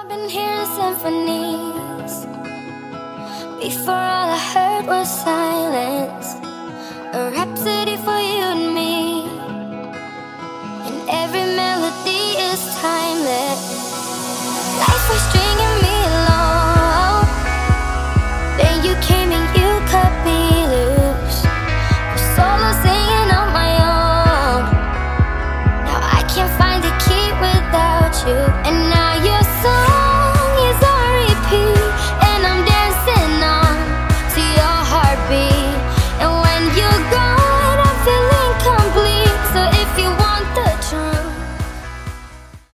been hearing symphonies. Before all I heard was silence, a rhapsody